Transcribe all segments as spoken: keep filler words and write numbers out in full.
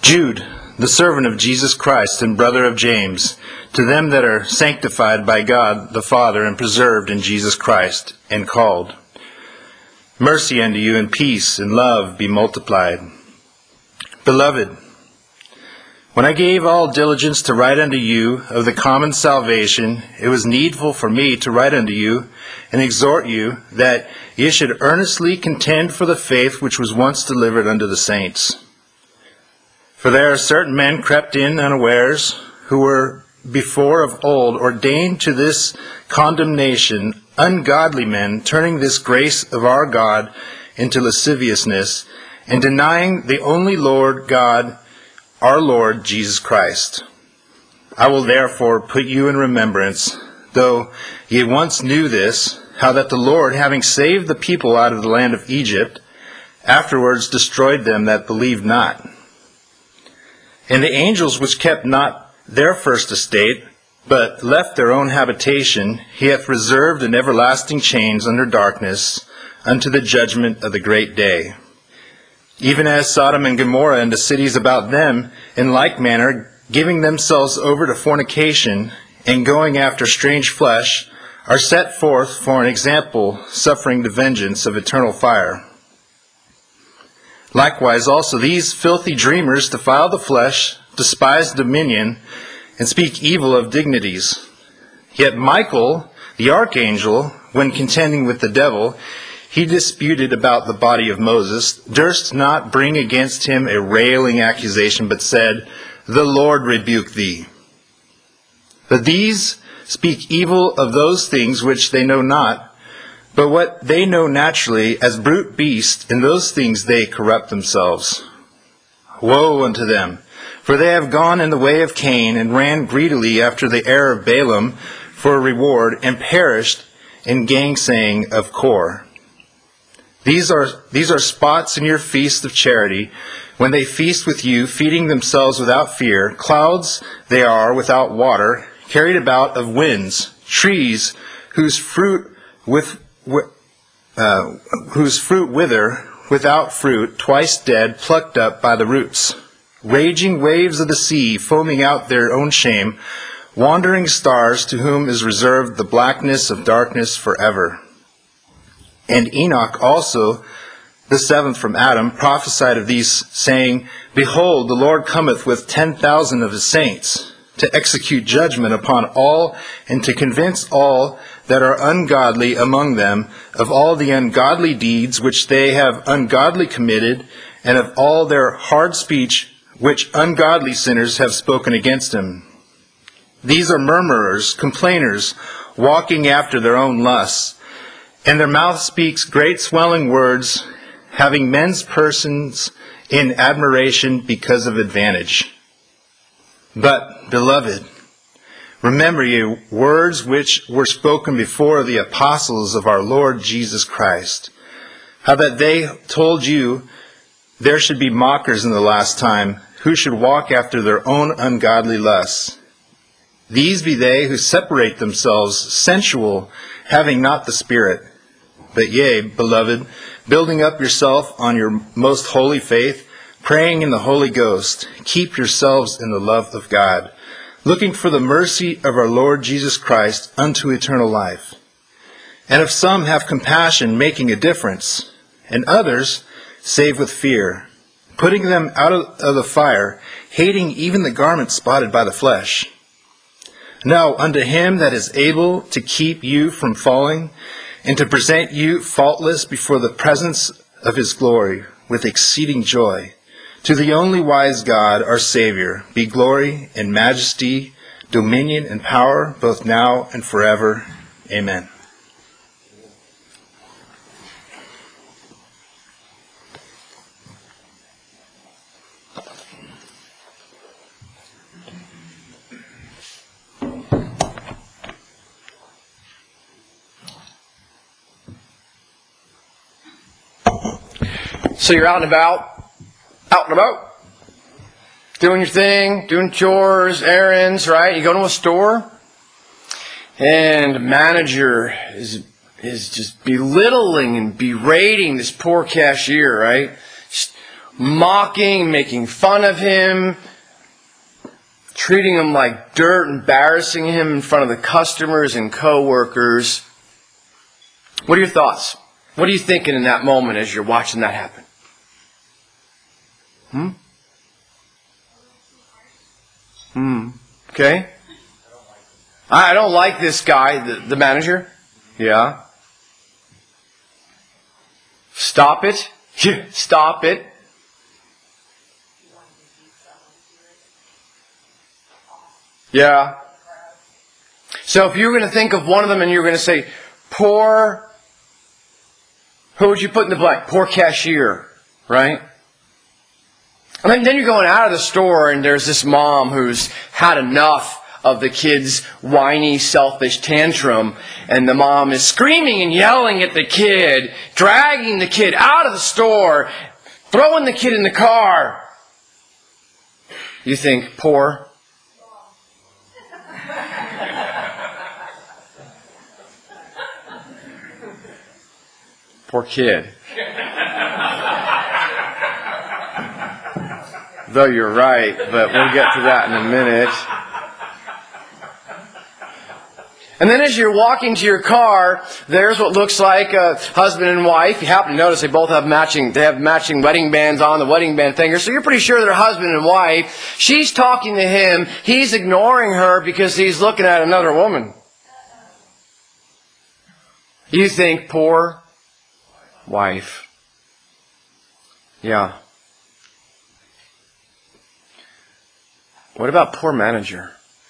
Jude, the servant of Jesus Christ and brother of James, to them that are sanctified by God the Father and preserved in Jesus Christ, and called. Mercy unto you and peace and love be multiplied. Beloved, when I gave all diligence to write unto you of the common salvation, it was needful for me to write unto you and exhort you that ye should earnestly contend for the faith which was once delivered unto the saints. For there are certain men crept in unawares, who were before of old ordained to this condemnation, ungodly men, turning this grace of our God into lasciviousness, and denying the only Lord God, our Lord Jesus Christ. I will therefore put you in remembrance, though ye once knew this, how that the Lord, having saved the people out of the land of Egypt, afterwards destroyed them that believed not. And the angels which kept not their first estate, but left their own habitation, he hath reserved in everlasting chains under darkness, unto the judgment of the great day. Even as Sodom and Gomorrah and the cities about them, in like manner, giving themselves over to fornication, and going after strange flesh, are set forth for an example, suffering the vengeance of eternal fire. Likewise also these filthy dreamers defile the flesh, despise dominion, and speak evil of dignities. Yet Michael, the archangel, when contending with the devil, he disputed about the body of Moses, durst not bring against him a railing accusation, but said, The Lord rebuke thee. But these speak evil of those things which they know not, but what they know naturally, as brute beasts, in those things they corrupt themselves. Woe unto them! For they have gone in the way of Cain, and ran greedily after the heir of Balaam for a reward, and perished in gainsaying of Kor. These are, these are spots in your feast of charity, when they feast with you, feeding themselves without fear. Clouds they are without water, carried about of winds, trees whose fruit with uh, whose fruit wither, without fruit, twice dead, plucked up by the roots. Raging waves of the sea, foaming out their own shame, wandering stars, to whom is reserved the blackness of darkness forever. And Enoch also, the seventh from Adam, prophesied of these, saying, Behold, the Lord cometh with ten thousand of his saints, to execute judgment upon all, and to convince all that are ungodly among them of all the ungodly deeds which they have ungodly committed, and of all their hard speech which ungodly sinners have spoken against him. These are murmurers, complainers, walking after their own lusts, and their mouth speaks great swelling words, having men's persons in admiration because of advantage. But, beloved, remember ye words which were spoken before the apostles of our Lord Jesus Christ, how that they told you there should be mockers in the last time, who should walk after their own ungodly lusts. These be they who separate themselves, sensual, having not the Spirit. But ye, beloved, building up yourself on your most holy faith, praying in the Holy Ghost, keep yourselves in the love of God, looking for the mercy of our Lord Jesus Christ unto eternal life. And if some have compassion, making a difference, and others save with fear, putting them out of the fire, hating even the garment spotted by the flesh. Now unto him that is able to keep you from falling, and to present you faultless before the presence of his glory with exceeding joy, to the only wise God, our Savior, be glory and majesty, dominion and power, both now and forever. Amen. So you're out and about, out and about, doing your thing, doing chores, errands, right? You go to a store, and the manager is is just belittling and berating this poor cashier, right? Just, mocking, making fun of him, treating him like dirt, embarrassing him in front of the customers and co-workers. What are your thoughts? What are you thinking in that moment as you're watching that happen? Hmm? Hmm. Okay. I don't like this guy, the, the manager. Yeah. Stop it. Stop it. Yeah. So if you were going to think of one of them and you were going to say, poor, who would you put in the blank? Poor cashier, right? And then, then you're going out of the store and there's this mom who's had enough of the kid's whiny, selfish tantrum. And the mom is screaming and yelling at the kid, dragging the kid out of the store, throwing the kid in the car. You think, poor? Poor kid. Though you're right, but we'll get to that in a minute. And then as you're walking to your car, there's what looks like a husband and wife. You happen to notice they both have matching, they have matching wedding bands on, the wedding band finger. So you're pretty sure they're husband and wife. She's talking to him. He's ignoring her because he's looking at another woman. You think, poor wife. Yeah. What about poor manager?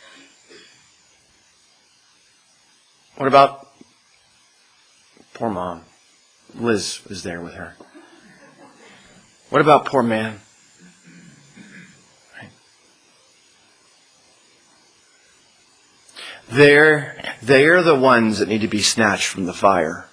What about poor mom? Liz was there with her. What about poor man? Right. They're, they're the ones that need to be snatched from the fire.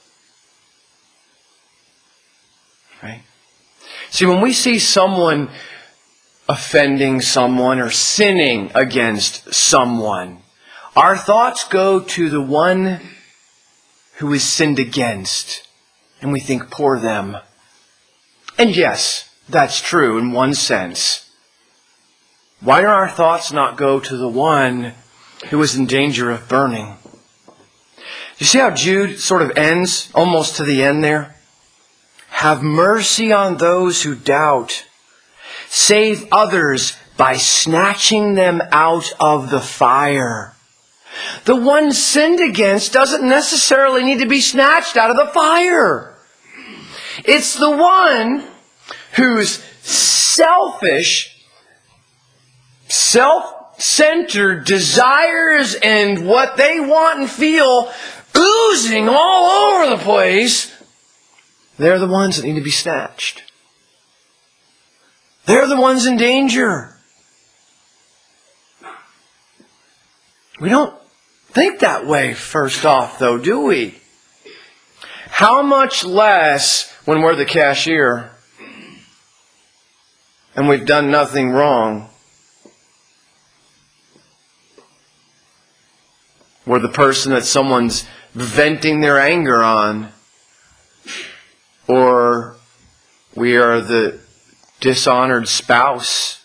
Right? See, when we see someone offending someone or sinning against someone, our thoughts go to the one who is sinned against, and we think, poor them. And yes, that's true in one sense. Why do our thoughts not go to the one who is in danger of burning? You see how Jude sort of ends, almost to the end there? Have mercy on those who doubt. Save others by snatching them out of the fire. The one sinned against doesn't necessarily need to be snatched out of the fire. It's the one whose selfish, self-centered desires and what they want and feel oozing all over the place. They're the ones that need to be snatched. They're the ones in danger. We don't think that way first off, though, do we? How much less when we're the cashier and we've done nothing wrong? We're the person that someone's venting their anger on. Or we are the dishonored spouse,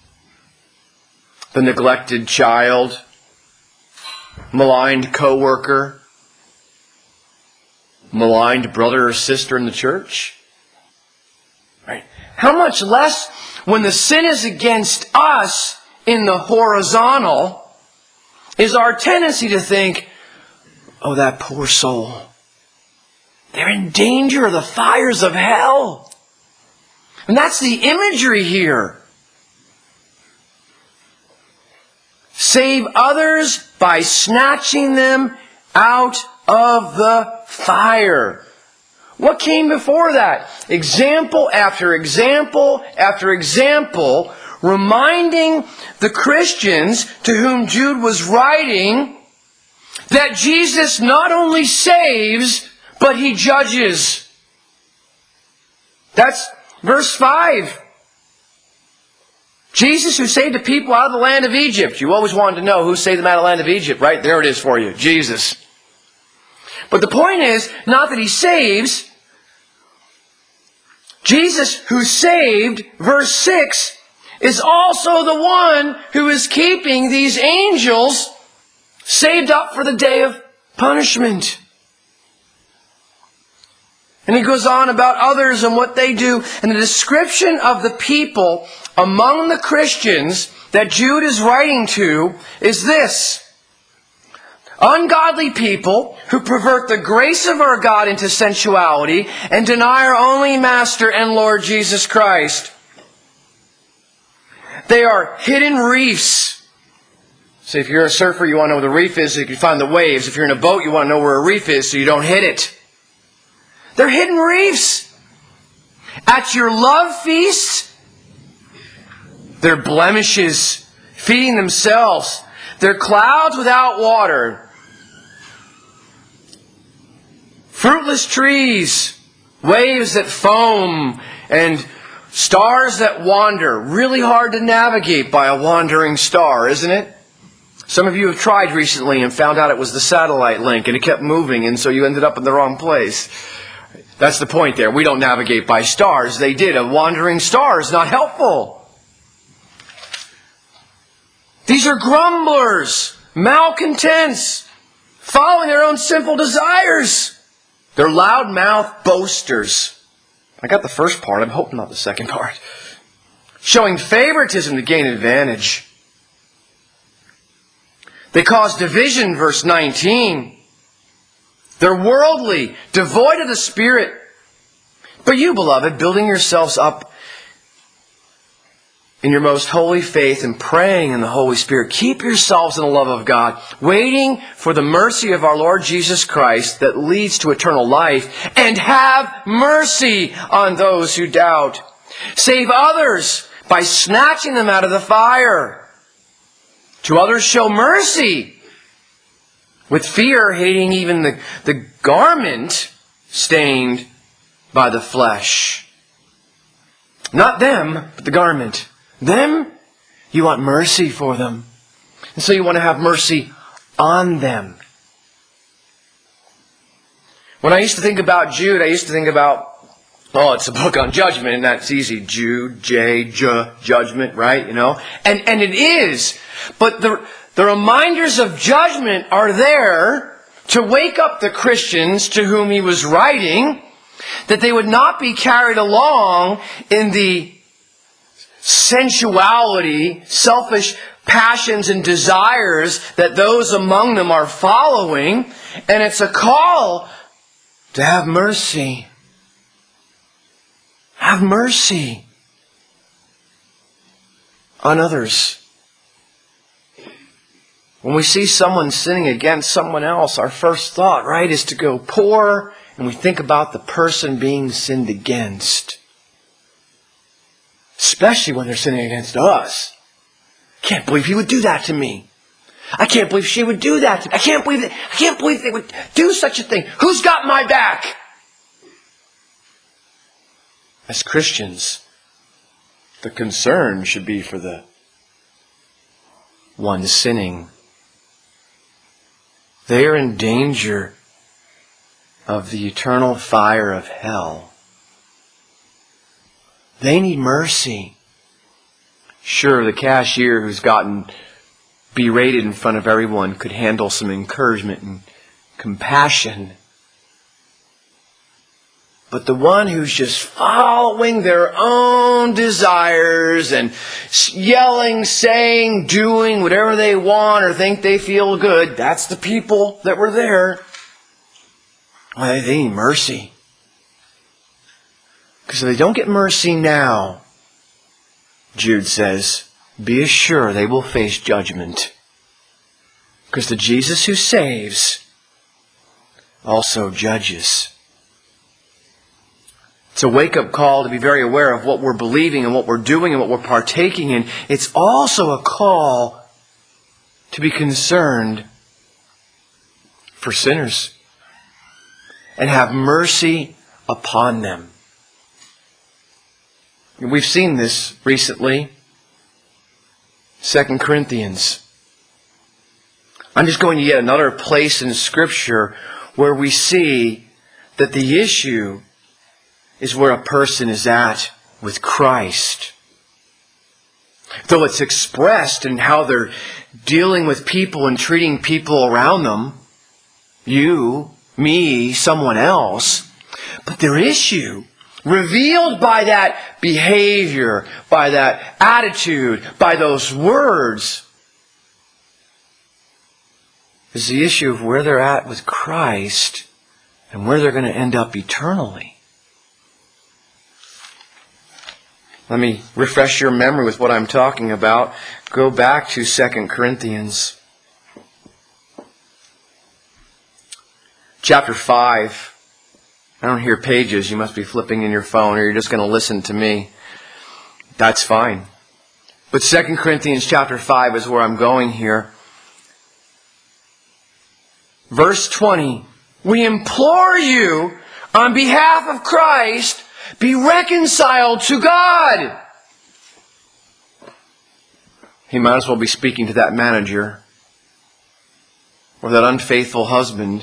the neglected child, maligned co-worker, maligned brother or sister in the church. Right? How much less when the sin is against us in the horizontal is our tendency to think, oh, that poor soul. They're in danger of the fires of hell. And that's the imagery here. Save others by snatching them out of the fire. What came before that? Example after example after example, reminding the Christians to whom Jude was writing that Jesus not only saves, but He judges. That's verse five. Jesus who saved the people out of the land of Egypt. You always wanted to know who saved them out of the land of Egypt, right? There it is for you. Jesus. But the point is not that He saves, Jesus, who saved, verse six, is also the one who is keeping these angels saved up for the day of punishment. And he goes on about others and what they do. And the description of the people among the Christians that Jude is writing to is this: ungodly people who pervert the grace of our God into sensuality and deny our only Master and Lord Jesus Christ. They are hidden reefs. So if you're a surfer, you want to know where the reef is so you can find the waves. If you're in a boat, you want to know where a reef is so you don't hit it. They're hidden reefs. At your love feasts, they're blemishes, feeding themselves. They're clouds without water. Fruitless trees, waves that foam, and stars that wander. Really hard to navigate by a wandering star, isn't it? Some of you have tried recently and found out it was the satellite link and it kept moving, and so you ended up in the wrong place. That's the point there. We don't navigate by stars. They did. A wandering star is not helpful. These are grumblers, malcontents, following their own sinful desires. They're loud-mouthed boasters. I got the first part. I'm hoping not the second part. Showing favoritism to gain advantage. They cause division, verse nineteen. They're worldly, devoid of the Spirit. But you, beloved, building yourselves up in your most holy faith and praying in the Holy Spirit, keep yourselves in the love of God, waiting for the mercy of our Lord Jesus Christ that leads to eternal life, and have mercy on those who doubt. Save others by snatching them out of the fire. To others show mercy, with fear hating even the, the garment stained by the flesh. Not them, but the garment. Them, you want mercy for them. And so you want to have mercy on them. When I used to think about Jude, I used to think about, oh, it's a book on judgment, and that's easy. Jude, J, J, judgment, right? You know? And, and it is. But the, the reminders of judgment are there to wake up the Christians to whom he was writing, that they would not be carried along in the sensuality, selfish passions and desires that those among them are following. And it's a call to have mercy. Have mercy on others. When we see someone sinning against someone else, our first thought, right, is to go poor, and we think about the person being sinned against. Especially when they're sinning against us. Can't believe he would do that to me. I can't believe she would do that to me. I can't believe that, I can't believe they would do such a thing. Who's got my back? As Christians, the concern should be for the one sinning. They are in danger of the eternal fire of hell. They need mercy. Sure, the cashier who's gotten berated in front of everyone could handle some encouragement and compassion. But the one who's just following their own desires and yelling, saying, doing whatever they want or think they feel good, that's the people that were there. Well, they need mercy. Because if they don't get mercy now, Jude says, be assured they will face judgment. Because the Jesus who saves also judges. It's a wake-up call to be very aware of what we're believing and what we're doing and what we're partaking in. It's also a call to be concerned for sinners and have mercy upon them. We've seen this recently. Second Corinthians. I'm just going to yet another place in Scripture where we see that the issue is where a person is at with Christ. Though it's expressed in how they're dealing with people and treating people around them, you, me, someone else, but their issue, revealed by that behavior, by that attitude, by those words, is the issue of where they're at with Christ and where they're going to end up eternally. Let me refresh your memory with what I'm talking about. Go back to Second Corinthians chapter five. I don't hear pages. You must be flipping in your phone, or you're just going to listen to me. That's fine. But Second Corinthians chapter five is where I'm going here. Verse twenty. We implore you on behalf of Christ, be reconciled to God. He might as well be speaking to that manager or that unfaithful husband.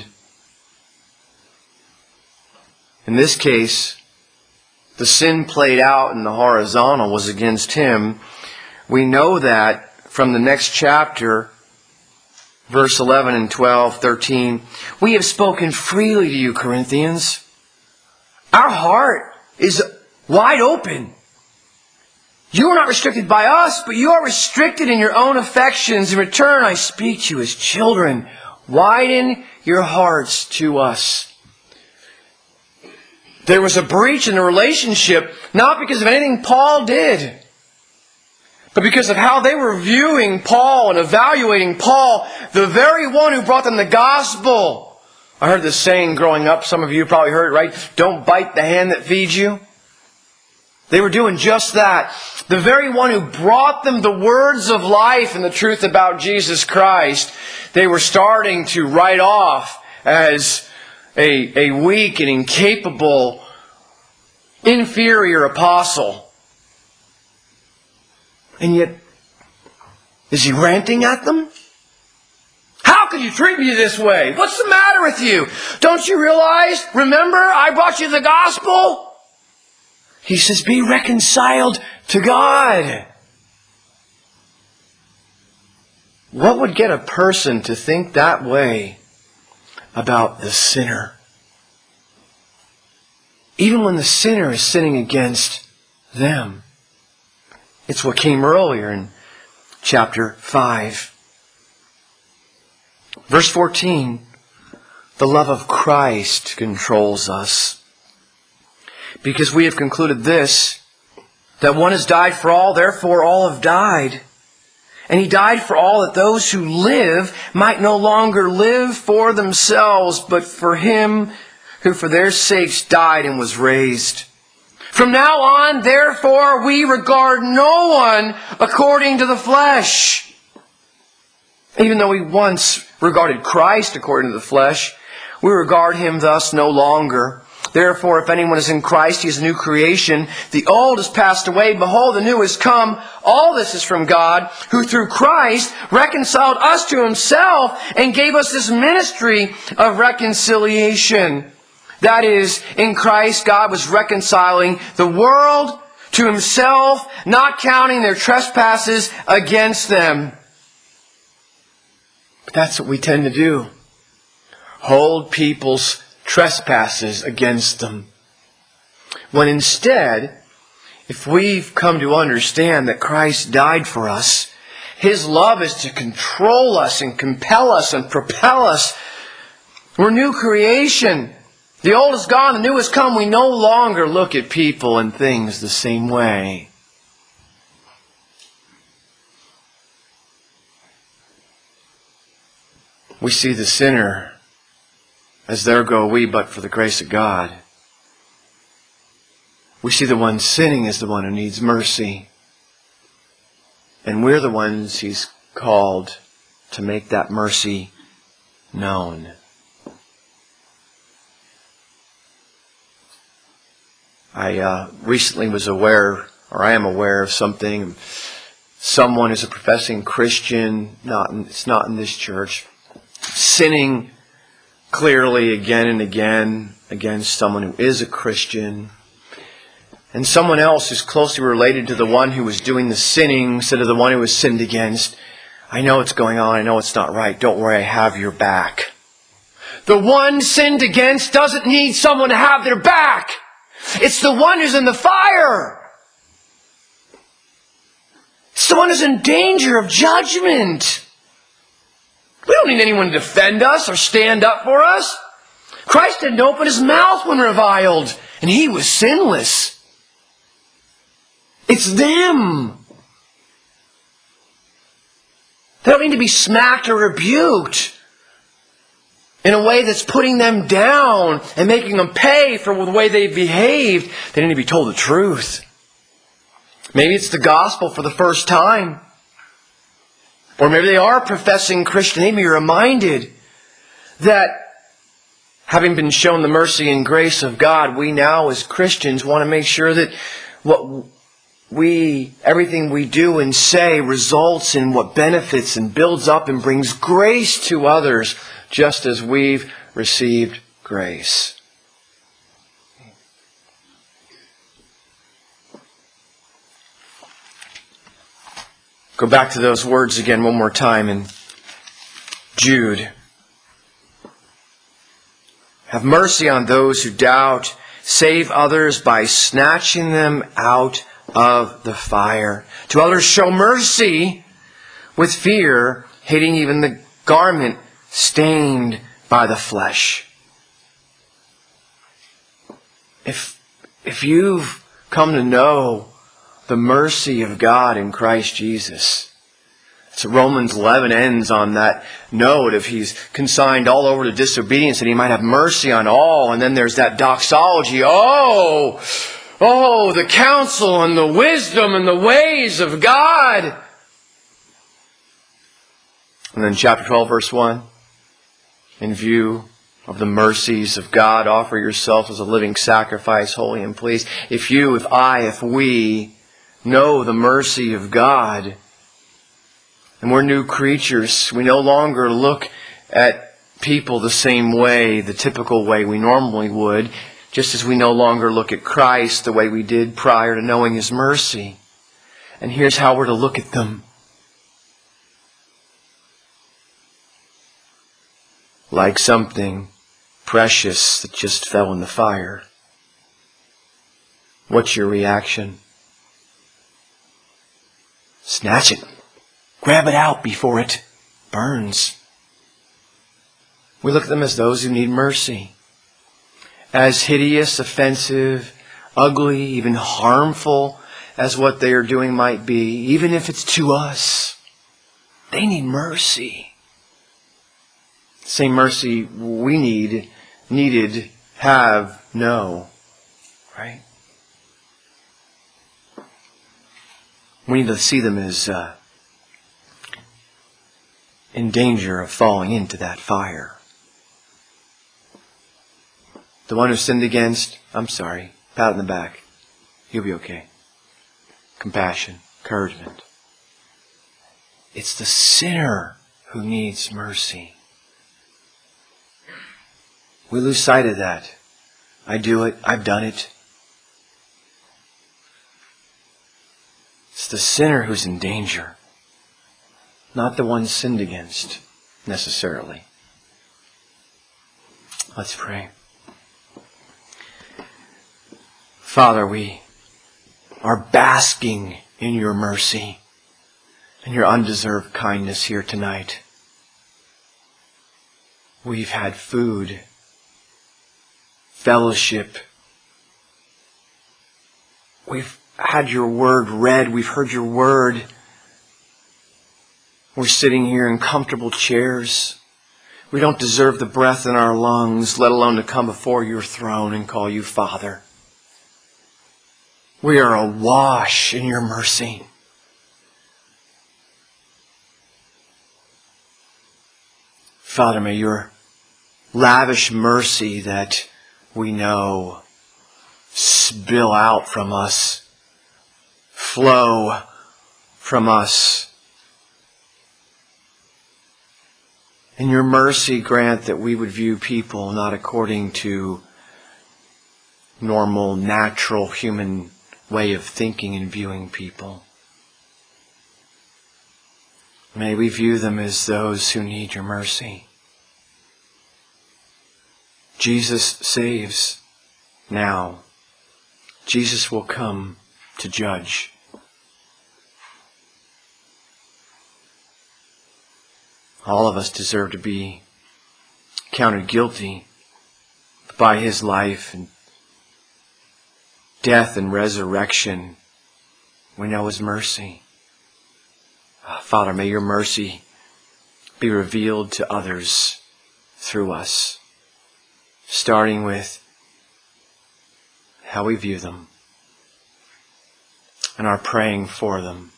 In this case, the sin played out in the horizontal was against him. We know that from the next chapter, verse eleven and twelve, thirteen. We have spoken freely to you, Corinthians. Our heart is wide open. You are not restricted by us, but you are restricted in your own affections. In return, I speak to you as children. Widen your hearts to us. There was a breach in the relationship, not because of anything Paul did, but because of how they were viewing Paul and evaluating Paul, the very one who brought them the gospel. I heard this saying growing up. Some of you probably heard it, right? Don't bite the hand that feeds you. They were doing just that. The very one who brought them the words of life and the truth about Jesus Christ, they were starting to write off as a, a weak and incapable, inferior apostle. And yet, is he ranting at them? How can you treat me this way? What's the matter with you? Don't you realize? Remember, I brought you the gospel? He says, be reconciled to God. What would get a person to think that way about the sinner? Even when the sinner is sinning against them. It's what came earlier in chapter five. Verse fourteen, the love of Christ controls us. Because we have concluded this, that one has died for all, therefore all have died. And He died for all, that those who live might no longer live for themselves, but for Him who for their sakes died and was raised. From now on, therefore, we regard no one according to the flesh. Even though we once regarded Christ according to the flesh, we regard Him thus no longer. Therefore, if anyone is in Christ, he is a new creation. The old has passed away. Behold, the new has come. All this is from God, who through Christ reconciled us to Himself and gave us this ministry of reconciliation. That is, in Christ, God was reconciling the world to Himself, not counting their trespasses against them. But that's what we tend to do. Hold people's trespasses against them. When instead, if we've come to understand that Christ died for us, His love is to control us and compel us and propel us. We're new creation. The old is gone, the new has come. We no longer look at people and things the same way. We see the sinner as there go we but for the grace of God. We see the one sinning as the one who needs mercy. And we're the ones He's called to make that mercy known. I uh, recently was aware, or I am aware of something. Someone is a professing Christian, not in, it's not in this church, sinning clearly again and again against someone who is a Christian. and someone else who's closely related to the one who was doing the sinning instead of the one who was sinned against, I know what's going on. I know it's not right. Don't worry, I have your back. The one sinned against doesn't need someone to have their back. It's the one who's in the fire. It's the one who's in danger of judgment. We don't need anyone to defend us or stand up for us. Christ didn't open his mouth when reviled, and he was sinless. It's them. They don't need to be smacked or rebuked in a way that's putting them down and making them pay for the way they've behaved. They need to be told the truth. Maybe it's the gospel for the first time. Or maybe they are professing Christian. They may be reminded that having been shown the mercy and grace of God, we now as Christians want to make sure that what we, everything we do and say results in what benefits and builds up and brings grace to others, just as we've received grace. Go back to those words again one more time in Jude. Have mercy on those who doubt. Save others by snatching them out of the fire. To others show mercy with fear, hating even the garment stained by the flesh. If, if you've come to know the mercy of God in Christ Jesus, so Romans eleven ends on that note of He's consigned all over to disobedience and He might have mercy on all. And then there's that doxology. Oh, oh, the counsel and the wisdom and the ways of God. And then chapter twelve, verse one. In view of the mercies of God, offer yourself as a living sacrifice, holy and pleased. If you, if I, if we know the mercy of God, and we're new creatures, we no longer look at people the same way, the typical way we normally would, just as we no longer look at Christ the way we did prior to knowing His mercy. And here's how we're to look at them. Like something precious that just fell in the fire. What's your reaction? Snatch it. Grab it out before it burns. We look at them as those who need mercy. As hideous, offensive, ugly, even harmful as what they are doing might be, even if it's to us, they need mercy. Same mercy we need, needed, have, know. Right? We need to see them as uh, in danger of falling into that fire. The one who sinned against, I'm sorry, pat on the back. You'll be okay. Compassion, encouragement. It's the sinner who needs mercy. We lose sight of that. I do it. I've done it. It's the sinner who's in danger, not the one sinned against, necessarily. Let's pray. Father, we are basking in your mercy and your undeserved kindness here tonight. We've had food, fellowship. We've had your word read. We've heard your word. We're sitting here in comfortable chairs. We don't deserve the breath in our lungs, let alone to come before your throne and call you Father. We are awash in your mercy. Father, may your lavish mercy that we know spill out from us, flow from us. In your mercy, grant that we would view people not according to normal, natural human way of thinking and viewing people. May we view them as those who need your mercy. Jesus saves now. Jesus will come to judge. All of us deserve to be counted guilty by his life and death and resurrection. We know his mercy. Father, may your mercy be revealed to others through us, starting with how we view them and our praying for them.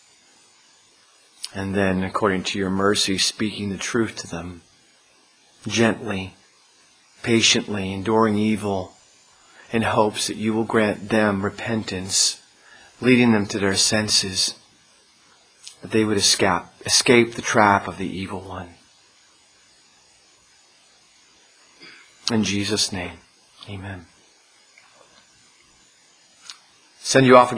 And then, according to your mercy, speaking the truth to them, gently, patiently, enduring evil, in hopes that you will grant them repentance, leading them to their senses, that they would escape, escape the trap of the evil one. In Jesus' name, amen. Send you off again.